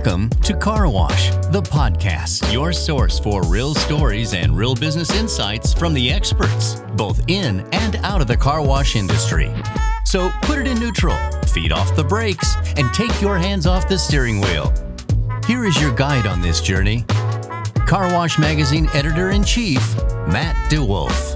Welcome to Car Wash, the podcast, your source for real stories and real business insights from the experts, both in and out of the car wash industry. So put it in neutral, feet off the brakes, and take your hands off the steering wheel. Here is your guide on this journey, Car Wash Magazine Editor-in-Chief, Matt DeWolf.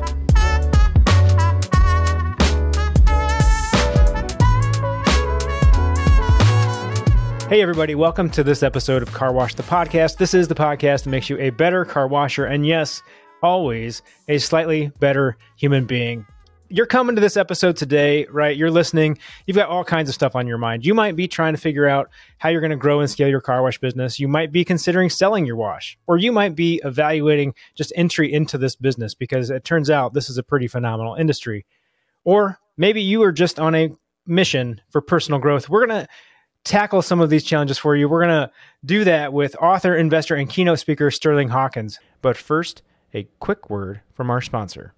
Hey everybody, welcome to this episode of Car Wash, the podcast. This is the podcast that makes you a better car washer, and yes, always a slightly better human being. You're coming to this episode today, right? You're listening. You've got all kinds of stuff on your mind. You might be trying to figure out how you're going to grow and scale your car wash business. You might be considering selling your wash, or you might be evaluating just entry into this business because it turns out this is a pretty phenomenal industry. Or maybe you are just on a mission for personal growth. We're going to tackle some of these challenges for you. We're going to do that with author, investor, and keynote speaker Sterling Hawkins. But first, a quick word from our sponsor.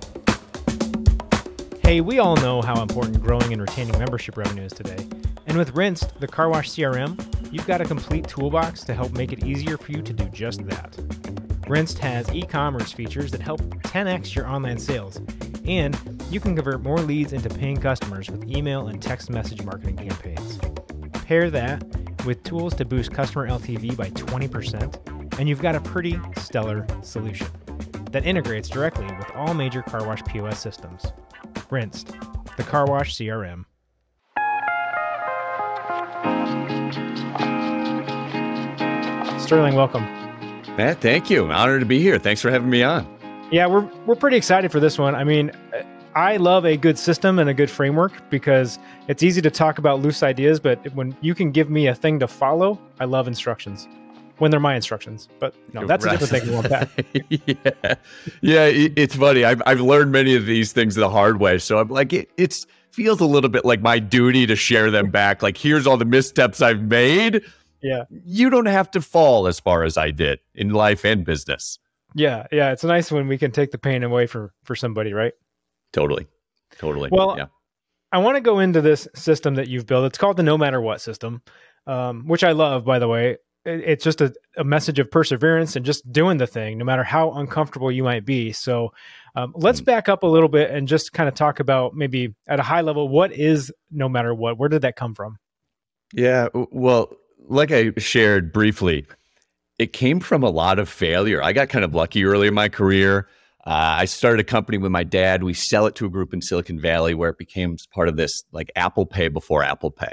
Hey, we all know how important growing and retaining membership revenue is today. And with Rinsed, the Car Wash CRM, you've got a complete toolbox to help make it easier for you to do just that. Rinsed has e-commerce features that help 10x your online sales. And you can convert more leads into paying customers with email and text message marketing campaigns. Pair that with tools to boost customer LTV by 20%, and you've got a pretty stellar solution that integrates directly with all major car wash POS systems. Rinsed, the Car Wash CRM. Sterling, welcome. Matt, thank you. I'm honored to be here. Thanks for having me on. Yeah, we're pretty excited for this one. I mean, I love a good system and a good framework because it's easy to talk about loose ideas, but when you can give me a thing to follow, I love instructions when they're my instructions. But no, that's a different thing. We want that. Yeah, it's funny. I've learned many of these things the hard way. So I'm like, it feels a little bit like my duty to share them back. Like, here's all the missteps I've made. Yeah. You don't have to fall as far as I did in life and business. Yeah. It's nice when we can take the pain away for somebody, right? Totally. Well, yeah. I want to go into this system that you've built. It's called the No Matter What system, which I love, by the way. It's just a message of perseverance and just doing the thing, no matter how uncomfortable you might be. So let's back up a little bit and just kind of talk about maybe at a high level, what is No Matter What? Where did that come from? Yeah, well, like I shared briefly, it came from a lot of failure. I got kind of lucky early in my career. I started a company with my dad. We sell it to a group in Silicon Valley where it became part of this like Apple Pay before Apple Pay.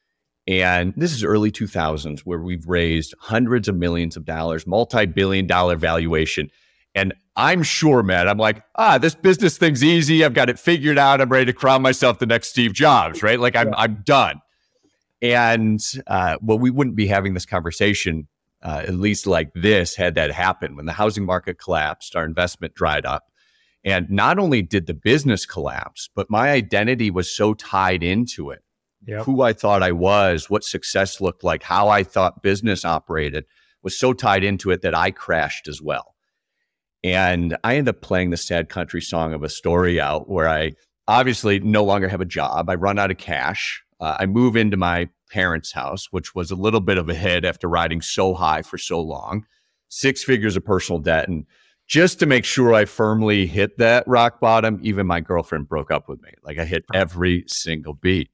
And this is early 2000s where we've raised hundreds of millions of dollars, multi-billion-dollar valuation. And I'm sure, Matt, I'm like, this business thing's easy. I've got it figured out. I'm ready to crown myself the next Steve Jobs, right? Like I'm done. And well, we wouldn't be having this conversation at least like this, had that happen. When the housing market collapsed, our investment dried up. And not only did the business collapse, but my identity was so tied into it. Yep. Who I thought I was, what success looked like, how I thought business operated was so tied into it that I crashed as well. And I ended up playing the sad country song of a story out where I obviously no longer have a job. I run out of cash. I move into my parents' house, which was a little bit of a hit after riding so high for so long, 6 figures of personal debt. And just to make sure I firmly hit that rock bottom, even my girlfriend broke up with me. Like I hit every single beat.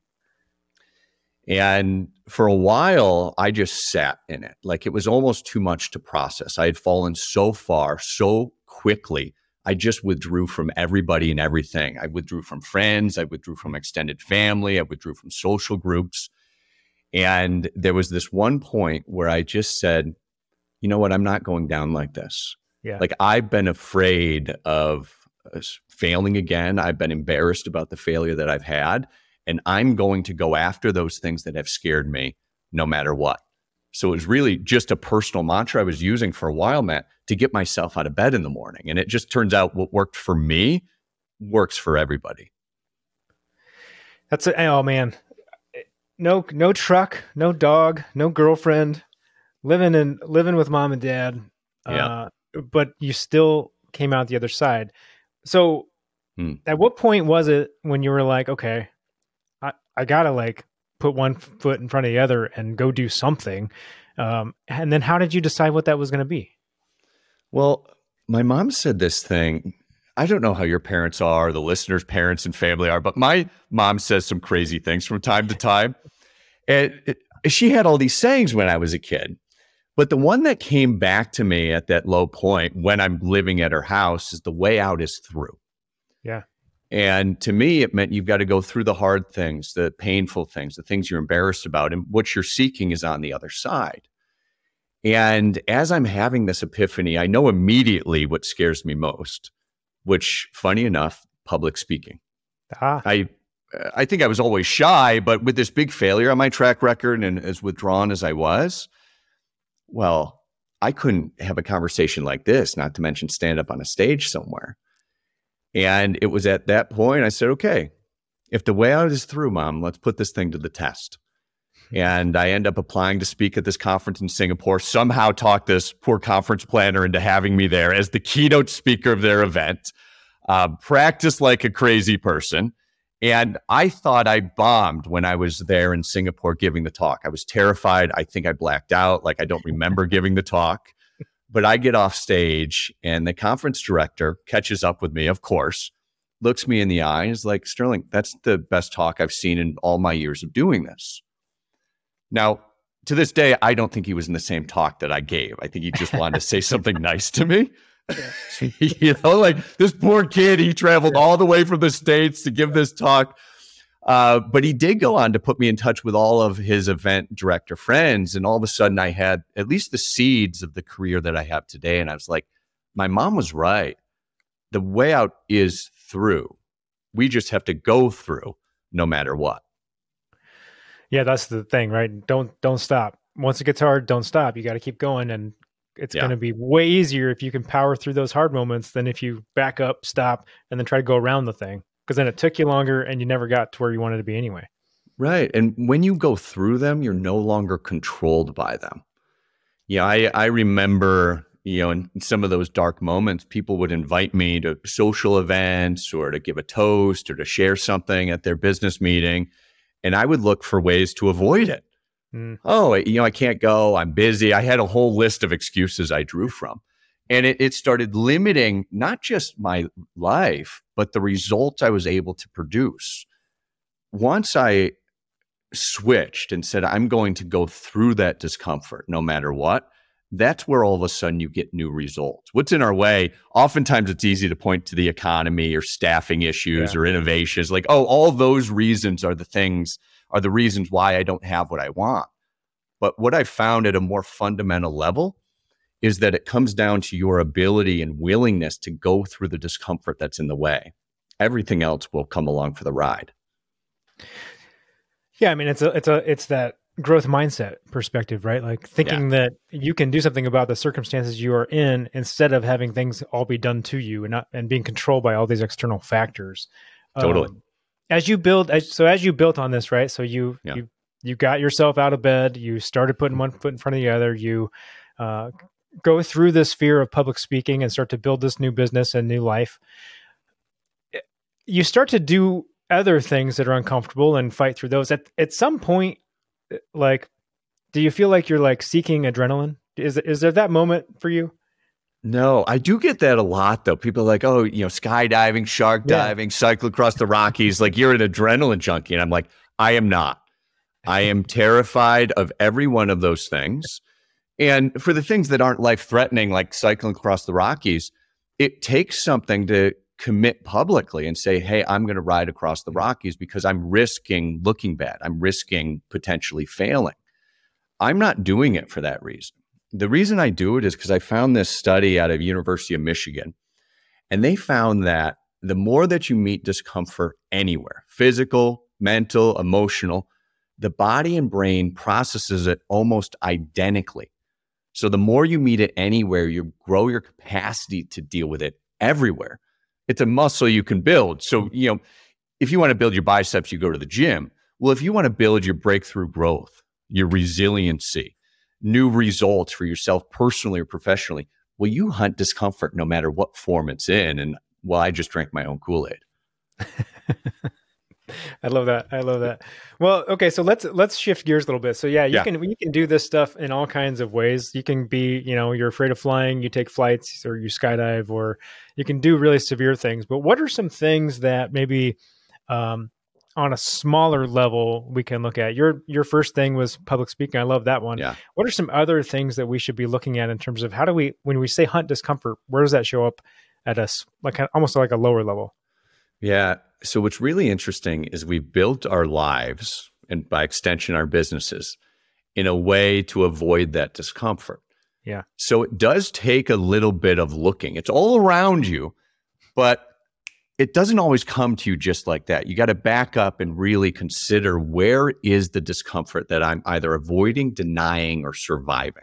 And for a while, I just sat in it. Like it was almost too much to process. I had fallen so far, so quickly. I just withdrew from everybody and everything. I withdrew from friends. I withdrew from extended family. I withdrew from social groups. And there was this one point where I just said, you know what? I'm not going down like this. Yeah. Like I've been afraid of failing again. I've been embarrassed about the failure that I've had. And I'm going to go after those things that have scared me no matter what. So it was really just a personal mantra I was using for a while, Matt, to get myself out of bed in the morning. And it just turns out what worked for me works for everybody. Oh man. No truck, no dog, no girlfriend, living with mom and dad. Yeah. But you still came out the other side. So at what point was it when you were like, okay, I gotta like put one foot in front of the other and go do something? And then how did you decide what that was going to be? Well, my mom said this thing. I don't know how your parents are, the listeners' parents and family are, but my mom says some crazy things from time to time. And she had all these sayings when I was a kid. But the one that came back to me at that low point when I'm living at her house is the way out is through. Yeah. And to me, it meant you've got to go through the hard things, the painful things, the things you're embarrassed about. And what you're seeking is on the other side. And as I'm having this epiphany, I know immediately what scares me most, which, funny enough, public speaking. I think I was always shy, but with this big failure on my track record and as withdrawn as I was, well, I couldn't have a conversation like this, not to mention stand up on a stage somewhere. And it was at that point I said, okay, if the way out is through, Mom, let's put this thing to the test. And I end up applying to speak at this conference in Singapore, somehow talked this poor conference planner into having me there as the keynote speaker of their event, practiced like a crazy person. And I thought I bombed when I was there in Singapore giving the talk. I was terrified. I think I blacked out. Like I don't remember giving the talk. But I get off stage and the conference director catches up with me, of course, looks me in the eye and is like, Sterling, that's the best talk I've seen in all my years of doing this. Now, to this day, I don't think he was in the same talk that I gave. I think he just wanted to say something nice to me. You know, like this poor kid, he traveled all the way from the States to give this talk. But he did go on to put me in touch with all of his event director friends. And all of a sudden I had at least the seeds of the career that I have today. And I was like, my mom was right. The way out is through. We just have to go through no matter what. Yeah, that's the thing, right? Don't stop. Once it gets hard, don't stop. You got to keep going. And it's going to be way easier if you can power through those hard moments than if you back up, stop, and then try to go around the thing. Because then it took you longer and you never got to where you wanted to be anyway. Right. And when you go through them, you're no longer controlled by them. Yeah, I remember, in some of those dark moments, people would invite me to social events or to give a toast or to share something at their business meeting. And I would look for ways to avoid it. Oh, I can't go. I'm busy. I had a whole list of excuses I drew from. And it started limiting not just my life, but the results I was able to produce. Once I switched and said, I'm going to go through that discomfort no matter what, that's where all of a sudden you get new results. What's in our way? Oftentimes it's easy to point to the economy or staffing issues or innovations. Like, oh, all those reasons are the reasons why I don't have what I want. But what I found at a more fundamental level is that it comes down to your ability and willingness to go through the discomfort that's in the way. Everything else will come along for the ride. Yeah, I mean, it's that growth mindset perspective, right? Like thinking that you can do something about the circumstances you are in instead of having things all be done to you and being controlled by all these external factors. Totally. As you built on this, right? So you got yourself out of bed, you started putting one foot in front of the other, you go through this fear of public speaking and start to build this new business and new life. You start to do other things that are uncomfortable and fight through those. At some point, like, do you feel like you're like seeking adrenaline? Is there that moment for you? No, I do get that a lot though. People are like, oh, skydiving, shark diving, cycle across the Rockies. Like you're an adrenaline junkie. And I'm like, I am not. I am terrified of every one of those things. And for the things that aren't life-threatening, like cycling across the Rockies, it takes something to commit publicly and say, hey, I'm going to ride across the Rockies because I'm risking looking bad. I'm risking potentially failing. I'm not doing it for that reason. The reason I do it is because I found this study out of University of Michigan, and they found that the more that you meet discomfort anywhere, physical, mental, emotional, the body and brain processes it almost identically. So the more you meet it anywhere, you grow your capacity to deal with it everywhere. It's a muscle you can build. So, if you want to build your biceps, you go to the gym. Well, if you want to build your breakthrough growth, your resiliency, new results for yourself personally or professionally, well, you hunt discomfort no matter what form it's in. And I just drank my own Kool-Aid. I love that. I love that. Well, okay, so let's shift gears a little bit. So yeah, you can do this stuff in all kinds of ways. You can be, you're afraid of flying, you take flights or you skydive, or you can do really severe things. But what are some things that maybe on a smaller level we can look at? Your first thing was public speaking. I love that one. Yeah. What are some other things that we should be looking at in terms of how do we, when we say hunt discomfort, where does that show up at us, like almost like a lower level? Yeah. So what's really interesting is we've built our lives, and by extension, our businesses, in a way to avoid that discomfort. Yeah. So it does take a little bit of looking. It's all around you, but it doesn't always come to you just like that. You got to back up and really consider, where is the discomfort that I'm either avoiding, denying, or surviving?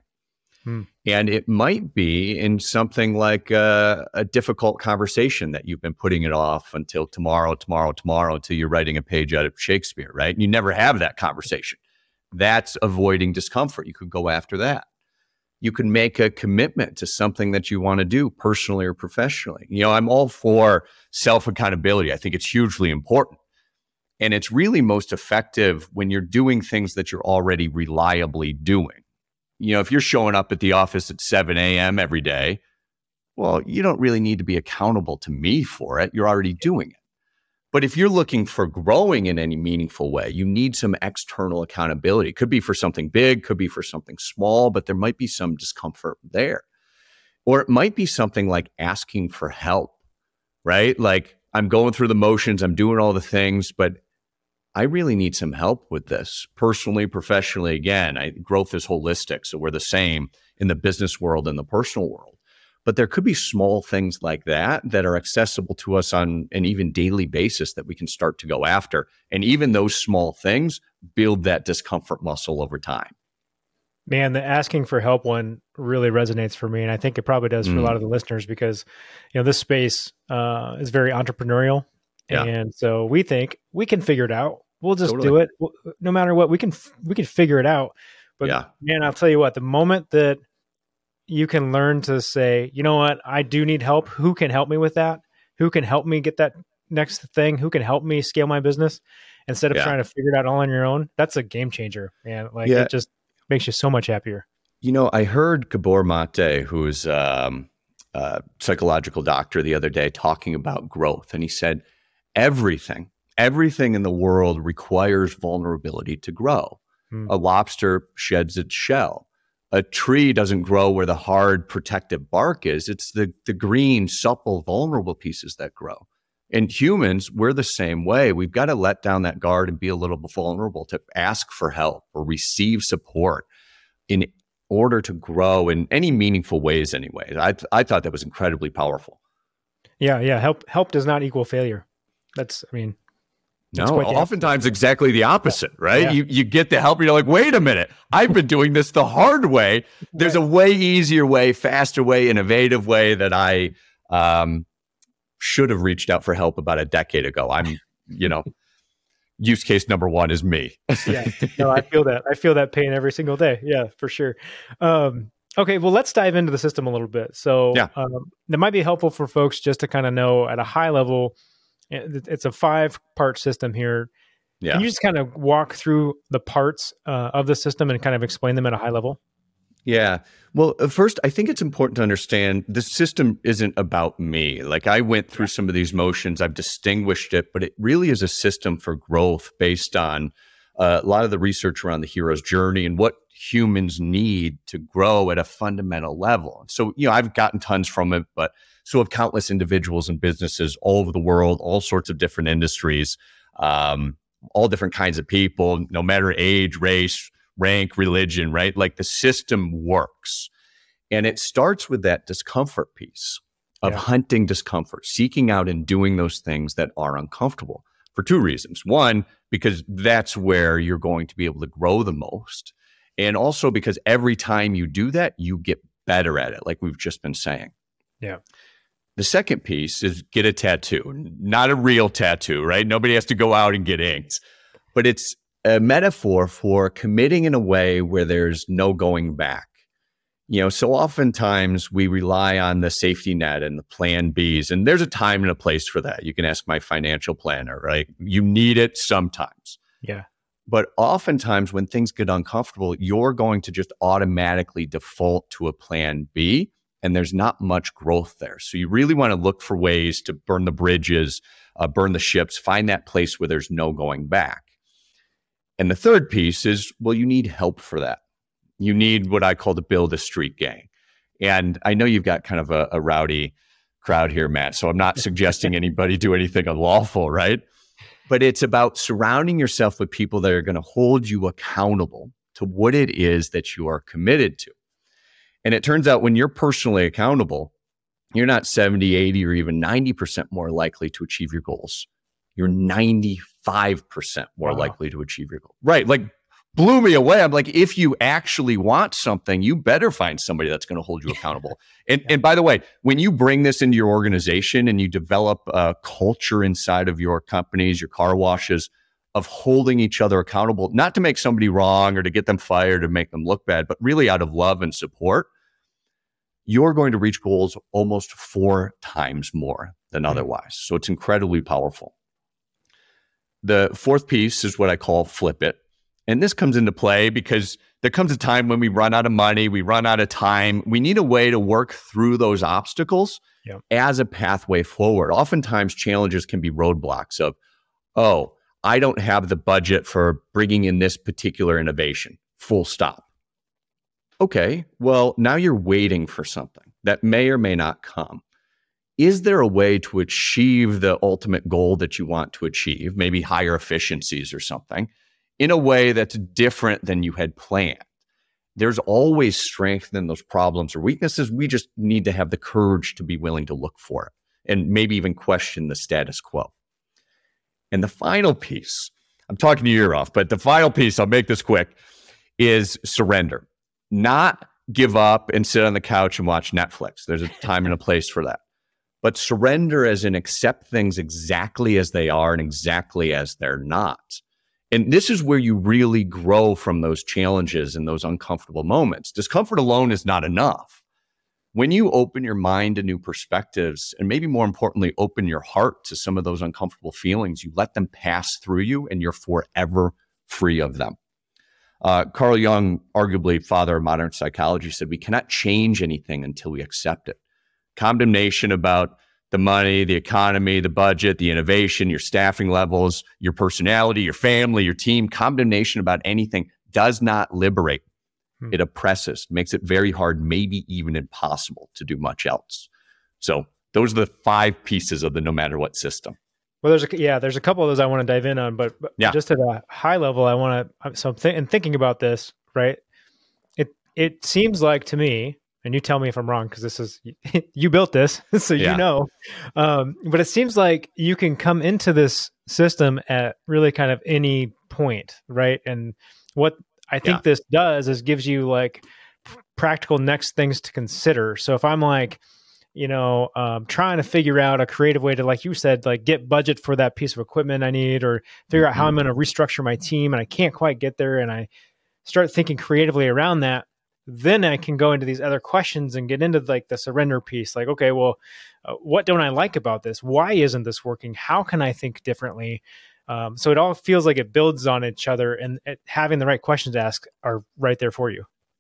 And it might be in something like a difficult conversation that you've been putting it off until tomorrow, until you're writing a page out of Shakespeare, right? And you never have that conversation. That's avoiding discomfort. You could go after that. You can make a commitment to something that you want to do personally or professionally. I'm all for self-accountability. I think it's hugely important. And it's really most effective when you're doing things that you're already reliably doing. If you're showing up at the office at 7 a.m. every day, well, you don't really need to be accountable to me for it. You're already doing it. But if you're looking for growing in any meaningful way, you need some external accountability. Could be for something big, could be for something small, but there might be some discomfort there. Or it might be something like asking for help, right? Like, I'm going through the motions, I'm doing all the things, but I really need some help with this personally, professionally. Again, growth is holistic. So we're the same in the business world and the personal world. But there could be small things like that are accessible to us on an even daily basis that we can start to go after. And even those small things build that discomfort muscle over time. Man, the asking for help one really resonates for me. And I think it probably does for a lot of the listeners, because, this space is very entrepreneurial. Yeah. And so we think we can figure it out. We'll just do it. No matter what, we can figure it out. But man, I'll tell you what, the moment that you can learn to say, you know what, I do need help. Who can help me with that? Who can help me get that next thing? Who can help me scale my business instead of trying to figure it out all on your own? That's a game changer, man. It just makes you so much happier. I heard Gabor Mate, who's a psychological doctor, the other day talking about growth. And he said, everything in the world requires vulnerability to grow. A lobster sheds its shell. A tree doesn't grow where the hard protective bark is. It's the green, supple, vulnerable pieces that grow. And humans, we're the same way. We've got to let down that guard and be a little bit vulnerable to ask for help or receive support in order to grow in any meaningful ways anyway. I thought that was incredibly powerful. Yeah. Help does not equal failure. No, oftentimes exactly the opposite, right? Yeah. You get the help, you're like, wait a minute, I've been doing this the hard way. There's a way easier way, faster way, innovative way that I should have reached out for help about a decade ago. Use case number one is me. Yeah, no, I feel that. I feel that pain every single day. Yeah, for sure. Okay, well, let's dive into the system a little bit. So that might be helpful for folks just to kind of know at a high level. It's a 5-part system here. Yeah. Can you just kind of walk through the parts of the system and kind of explain them at a high level? Yeah. Well, first, I think it's important to understand the system isn't about me. Like, I went through some of these motions, I've distinguished it, but it really is a system for growth based on a lot of the research around the hero's journey and what humans need to grow at a fundamental level. So, I've gotten tons from it, but so have countless individuals and businesses all over the world, all sorts of different industries, all different kinds of people, no matter age, race, rank, religion, right? Like, the system works. And it starts with that discomfort piece of hunting discomfort, seeking out and doing those things that are uncomfortable for 2 reasons. One, because that's where you're going to be able to grow the most. And also because every time you do that, you get better at it, like we've just been saying. Yeah. The second piece is get a tattoo, not a real tattoo, right? Nobody has to go out and get inked, but it's a metaphor for committing in a way where there's no going back. So oftentimes we rely on the safety net and the plan Bs, and there's a time and a place for that. You can ask my financial planner, right? You need it sometimes. Yeah. But oftentimes when things get uncomfortable, you're going to just automatically default to a plan B, and there's not much growth there. So you really want to look for ways to burn the bridges, burn the ships, find that place where there's no going back. And the third piece is, well, you need help for that. You need what I call the build a street gang. And I know you've got kind of a rowdy crowd here, Matt, so I'm not suggesting anybody do anything unlawful, right? But it's about surrounding yourself with people that are going to hold you accountable to what it is that you are committed to. And it turns out when you're personally accountable, you're not 70, 80, or even 90% more likely to achieve your goals. You're 95% more likely to achieve your goal. Right. Like, blew me away. I'm like, if you actually want something, you better find somebody that's going to hold you accountable. And by the way, when you bring this into your organization and you develop a culture inside of your companies, your car washes, of holding each other accountable, not to make somebody wrong or to get them fired or make them look bad, but really out of love and support, you're going to reach goals almost 4 times more than otherwise. So it's incredibly powerful. The fourth piece is what I call flip it. And this comes into play because there comes a time when we run out of money, we run out of time. We need a way to work through those obstacles as a pathway forward. Oftentimes, challenges can be roadblocks of, oh, I don't have the budget for bringing in this particular innovation, full stop. Okay, well, now you're waiting for something that may or may not come. Is there a way to achieve the ultimate goal that you want to achieve, maybe higher efficiencies or something, in a way that's different than you had planned? There's always strength in those problems or weaknesses. We just need to have the courage to be willing to look for it and maybe even question the status quo. And the final piece, I'm talking your ear off, but the final piece, I'll make this quick, is surrender. Not give up and sit on the couch and watch Netflix. There's a time and a place for that. But surrender as in accept things exactly as they are and exactly as they're not. And this is where you really grow from those challenges and those uncomfortable moments. Discomfort alone is not enough. When you open your mind to new perspectives, and maybe more importantly, open your heart to some of those uncomfortable feelings, you let them pass through you and you're forever free of them. Carl Jung, arguably father of modern psychology, said we cannot change anything until we accept it. Condemnation about the money, the economy, the budget, the innovation, your staffing levels, your personality, your family, your team, condemnation about anything does not liberate. It oppresses, makes it very hard, maybe even impossible to do much else. So those are the 5 pieces of the no matter what system. Well, there's a couple of those I want to dive in on, but just at a high level, I want to, in thinking about this, right? It seems like to me, and you tell me if I'm wrong, because this is, you built this, so you know. But it seems like you can come into this system at really kind of any point, right? And what I think this does is gives you like practical next things to consider. So if I'm like, trying to figure out a creative way to, like you said, like get budget for that piece of equipment I need, or figure out how I'm going to restructure my team, and I can't quite get there, and I start thinking creatively around that, then I can go into these other questions and get into like the surrender piece. Like, okay, well, what don't I like about this? Why isn't this working? How can I think differently? So it all feels like it builds on each other, and having the right questions to ask are right there for you.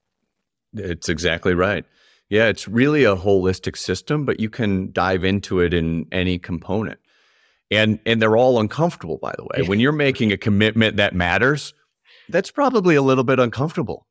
It's exactly right. Yeah, it's really a holistic system, but you can dive into it in any component. And they're all uncomfortable, by the way. When you're making a commitment that matters, that's probably a little bit uncomfortable.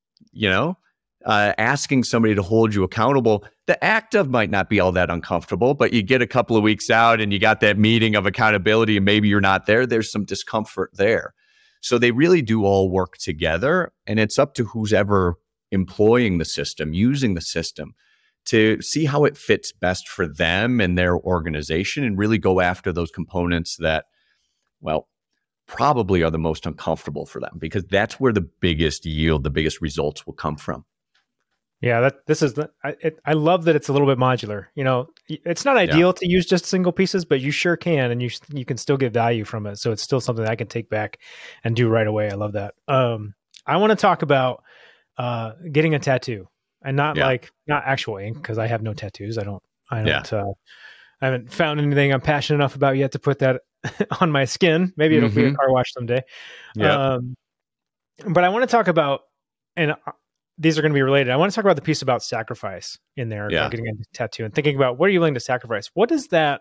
Asking somebody to hold you accountable, the act of might not be all that uncomfortable, but you get a couple of weeks out and you got that meeting of accountability and maybe you're not there. There's some discomfort there. So they really do all work together, and it's up to who's ever employing the system, using the system, to see how it fits best for them and their organization, and really go after those components that, well, probably are the most uncomfortable for them, because that's where the biggest yield, the biggest results will come from. Yeah, I love that it's a little bit modular. It's not ideal to use just single pieces, but you sure can, and you can still get value from it. So it's still something that I can take back and do right away. I love that. I want to talk about getting a tattoo. and not not actual ink, because I have no tattoos. I Yeah. haven't found anything I'm passionate enough about yet to put that on my skin. Maybe it'll be a car wash someday. Yeah. But I want to talk about, and these are going to be related. I want to talk about the piece about sacrifice in there, getting a tattoo and thinking about what are you willing to sacrifice? What does that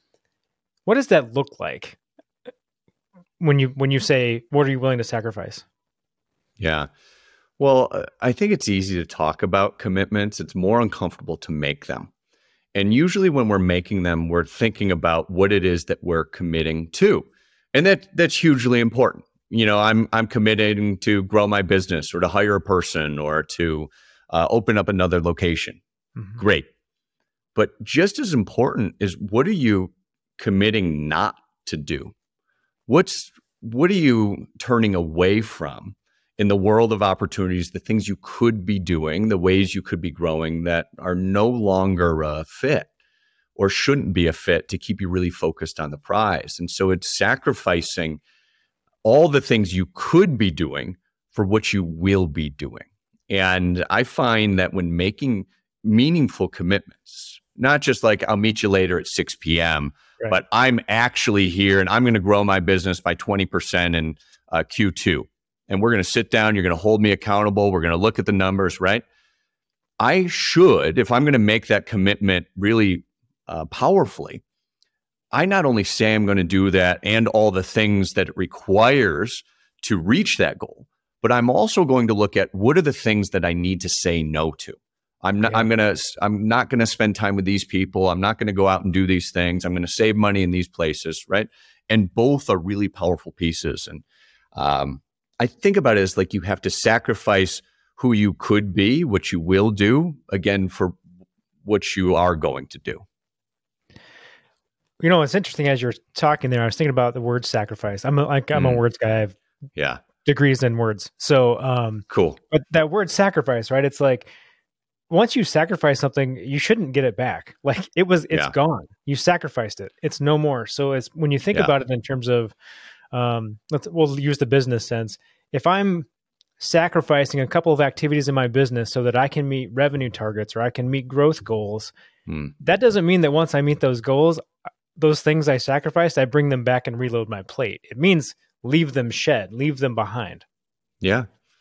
look like when you say, what are you willing to sacrifice? Yeah. Well, I think it's easy to talk about commitments. It's more uncomfortable to make them. And usually when we're making them, we're thinking about what it is that we're committing to. And that's hugely important. I'm committing to grow my business, or to hire a person, or to open up another location. Mm-hmm. Great. But just as important is, what are you committing not to do? What are you turning away from in the world of opportunities, the things you could be doing, the ways you could be growing that are no longer a fit or shouldn't be a fit to keep you really focused on the prize? And so it's sacrificing all the things you could be doing for what you will be doing. And I find that when making meaningful commitments, not just like I'll meet you later at 6 p.m., right, but I'm actually here and I'm going to grow my business by 20% in Q2. And we're going to sit down, you're going to hold me accountable, we're going to look at the numbers, right? I should, if I'm going to make that commitment really powerfully, I not only say I'm going to do that and all the things that it requires to reach that goal, but I'm also going to look at what are the things that I need to say no to. I'm not going to spend time with these people. I'm not going to go out and do these things. I'm going to save money in these places, right? And both are really powerful pieces. And I think about it as like you have to sacrifice who you could be, what you will do, again, for what you are going to do. It's interesting as you're talking there, I was thinking about the word sacrifice. I'm a words guy. I have degrees in words. So cool. But that word sacrifice, right? It's like, once you sacrifice something, you shouldn't get it back. Like it's gone. You sacrificed it. It's no more. So it's when you think about it in terms of, we'll use the business sense. If I'm sacrificing a couple of activities in my business so that I can meet revenue targets or I can meet growth goals, that doesn't mean that once I meet those goals, those things I sacrificed, I bring them back and reload my plate. It means leave them behind. Yeah.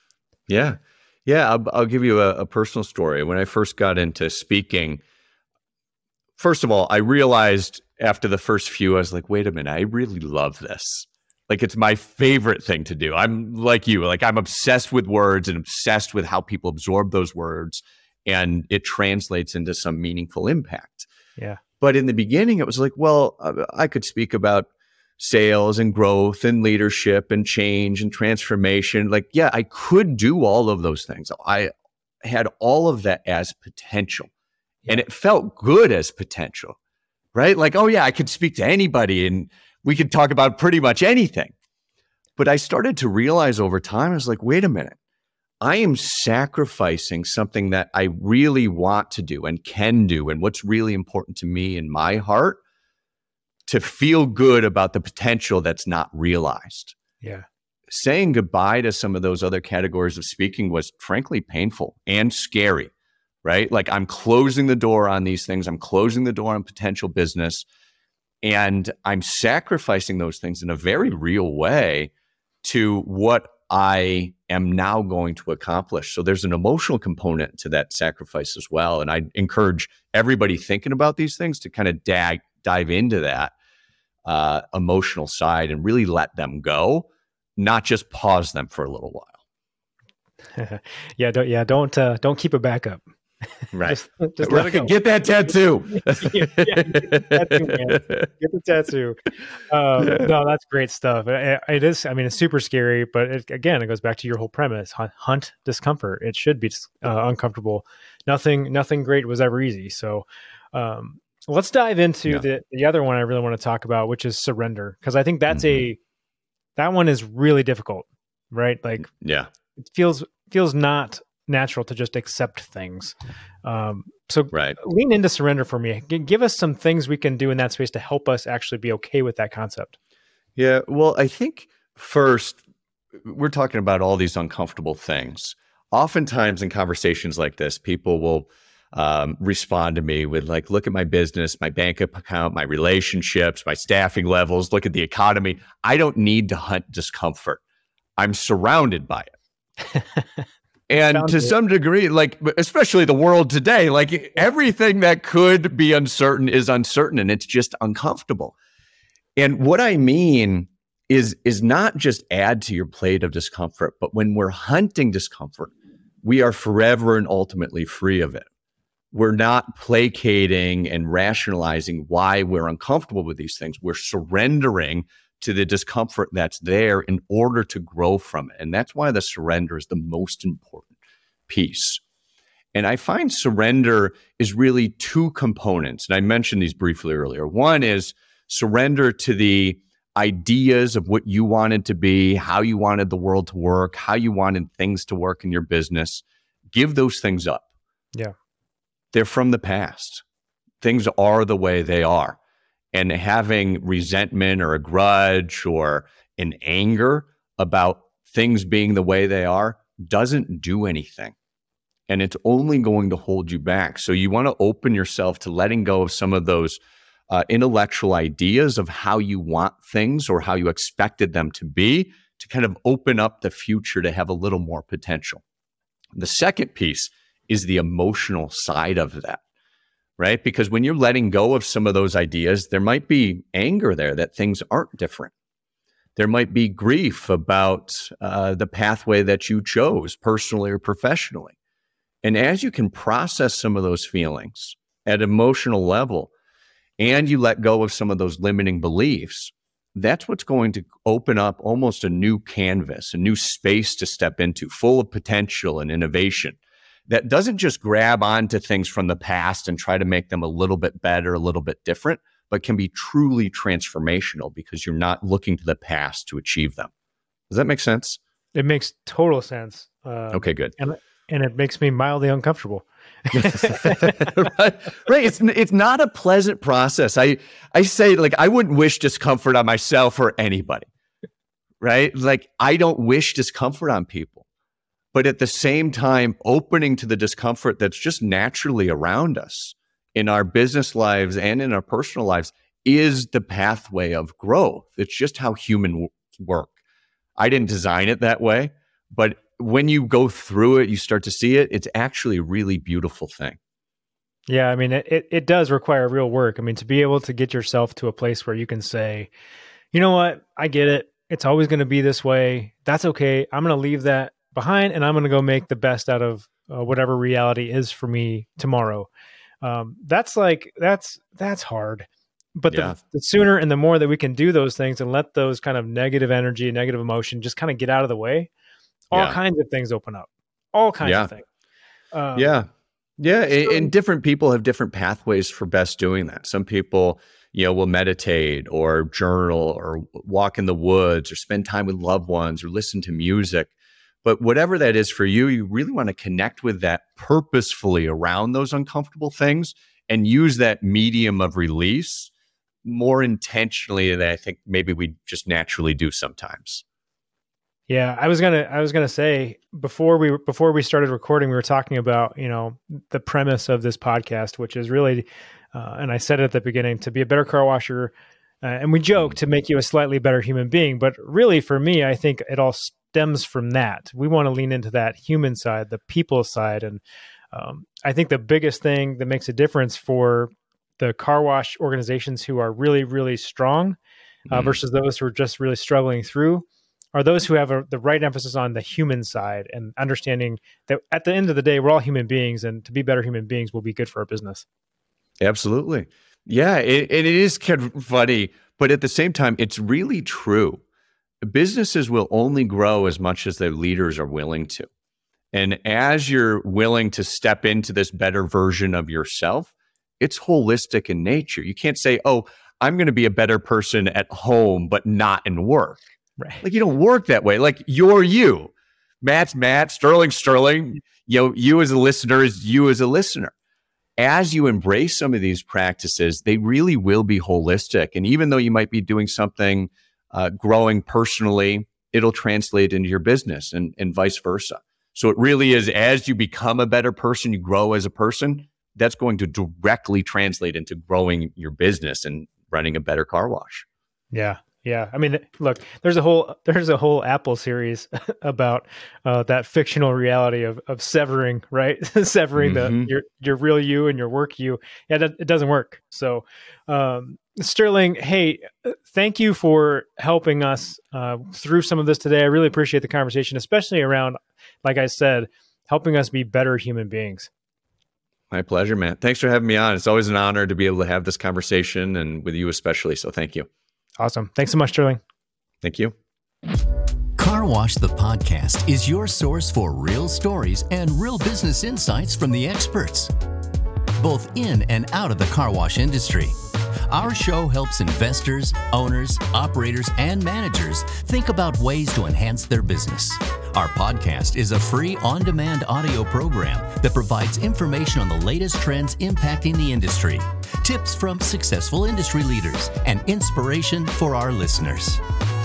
I'll give you a personal story. When I first got into speaking, first of all, I realized after the first few, I was like, wait a minute, I really love this. Like, it's my favorite thing to do. I'm like you, like I'm obsessed with words and obsessed with how people absorb those words, and it translates into some meaningful impact. Yeah. But in the beginning, it was like, well, I could speak about sales and growth and leadership and change and transformation. Like, yeah, I could do all of those things. I had all of that as potential, and it felt good as potential, right? Like, oh yeah, I could speak to anybody and we could talk about pretty much anything. But I started to realize over time, I was like, wait a minute, I am sacrificing something that I really want to do and can do, and what's really important to me in my heart, to feel good about the potential that's not realized. Yeah. Saying goodbye to some of those other categories of speaking was frankly painful and scary, right? Like, I'm closing the door on these things. I'm closing the door on potential business, and I'm sacrificing those things in a very real way to what I am now going to accomplish. So there's an emotional component to that sacrifice as well. And I encourage everybody thinking about these things to kind of dive into that emotional side and really let them go, not just pause them for a little while. Don't keep a backup. Right. just let it go. Get that tattoo. Get the tattoo. No, that's great stuff. It is. I mean, it's super scary, but it goes back to your whole premise: hunt discomfort. It should be uncomfortable. Nothing great was ever easy. So, let's dive into the other one I really want to talk about, which is surrender, because I think that's that one is really difficult, right? Like, it feels not natural to just accept things. Lean into surrender for me. Give us some things we can do in that space to help us actually be okay with that concept. Yeah. Well, I think first, we're talking about all these uncomfortable things. oftentimes in conversations like this, people will respond to me with like, look at my business, my bank account, my relationships, my staffing levels, look at the economy. I don't need to hunt discomfort. I'm surrounded by it. And to some degree, like, especially the world today, like everything that could be uncertain is uncertain, and it's just uncomfortable. And what I mean is not just add to your plate of discomfort, but when we're hunting discomfort, we are forever and ultimately free of it. We're not placating and rationalizing why we're uncomfortable with these things. We're surrendering to the discomfort that's there in order to grow from it. And that's why the surrender is the most important piece. And I find surrender is really two components. And I mentioned these briefly earlier. One is surrender to the ideas of what you wanted to be, how you wanted the world to work, how you wanted things to work in your business. Give those things up. Yeah. They're from the past. Things are the way they are. And having resentment or a grudge or an anger about things being the way they are doesn't do anything. And it's only going to hold you back. So you want to open yourself to letting go of some of those intellectual ideas of how you want things or how you expected them to be, to kind of open up the future to have a little more potential. The second piece is the emotional side of that. Right? Because when you're letting go of some of those ideas, there might be anger there that things aren't different. There might be grief about the pathway that you chose personally or professionally. And as you can process some of those feelings at emotional level, and you let go of some of those limiting beliefs, that's what's going to open up almost a new canvas, a new space to step into, full of potential and innovation. That doesn't just grab onto things from the past and try to make them a little bit better, a little bit different, but can be truly transformational because you're not looking to the past to achieve them. Does that make sense? It makes total sense. Okay, good. And it makes me mildly uncomfortable. Right. It's not a pleasant process. I say, like, I wouldn't wish discomfort on myself or anybody, right? Like, I don't wish discomfort on people. But at the same time, opening to the discomfort that's just naturally around us in our business lives and in our personal lives is the pathway of growth. It's just how humans work. I didn't design it that way, but when you go through it, you start to see it. It's actually a really beautiful thing. Yeah, I mean, it does require real work. I mean, to be able to get yourself to a place where you can say, you know what, I get it. It's always going to be this way. That's okay. I'm going to leave that behind, and I'm going to go make the best out of whatever reality is for me tomorrow. That's hard. But the sooner and the more that we can do those things and let those kind of negative energy, negative emotion just kind of get out of the way, all kinds of things open up. All kinds of things. And different people have different pathways for best doing that. Some people, will meditate or journal or walk in the woods or spend time with loved ones or listen to music. But whatever that is for you, you really want to connect with that purposefully around those uncomfortable things and use that medium of release more intentionally than I think maybe we just naturally do sometimes. Yeah, I was gonna say before we started recording, we were talking about the premise of this podcast, which is really, and I said it at the beginning, to be a better car washer, and we joke to make you a slightly better human being, but really for me, I think it all stems from that. We want to lean into that human side, the people side, and I think the biggest thing that makes a difference for the car wash organizations who are really, really strong versus those who are just really struggling through are those who have the right emphasis on the human side and understanding that at the end of the day, we're all human beings, and to be better human beings will be good for our business. Absolutely. Yeah, it is kind of funny, but at the same time, it's really true. Businesses will only grow as much as their leaders are willing to. And as you're willing to step into this better version of yourself, it's holistic in nature. You can't say, oh, I'm going to be a better person at home, but not in work. Right. Like, you don't work that way. Like, you're you. Matt's Matt, Sterling's Sterling. You as a listener is you as a listener. As you embrace some of these practices, they really will be holistic. And even though you might be doing something growing personally, it'll translate into your business and vice versa. So it really is, as you become a better person, you grow as a person, that's going to directly translate into growing your business and running a better car wash. Yeah. Yeah. I mean, look, there's a whole Apple series about that fictional reality of severing, right? Severing your real you and your work you. Yeah, it doesn't work. So, Sterling, hey, thank you for helping us through some of this today. I really appreciate the conversation, especially around, like I said, helping us be better human beings. My pleasure, man. Thanks for having me on. It's always an honor to be able to have this conversation, and with you especially. So thank you. Awesome. Thanks so much, Sterling. Thank you. Car Wash the Podcast is your source for real stories and real business insights from the experts, both in and out of the car wash industry. Our show helps investors, owners, operators, and managers think about ways to enhance their business. Our podcast is a free on-demand audio program that provides information on the latest trends impacting the industry, tips from successful industry leaders, and inspiration for our listeners.